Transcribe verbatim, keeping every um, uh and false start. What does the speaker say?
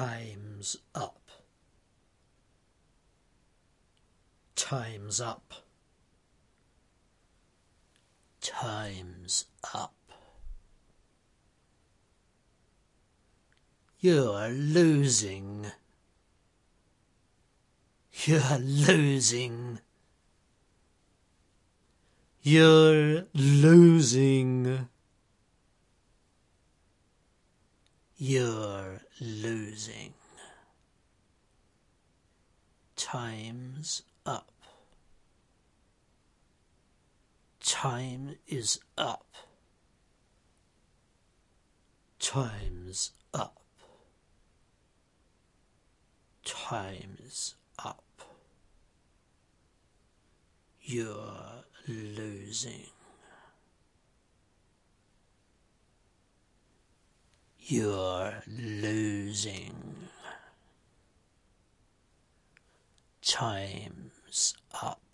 Time's up. Time's up. Time's up. You're losing. You're losing. You're losing. You're losing. Time's up. Time is up. Time's up. Time's up. You're losing. You're losing. Time's up.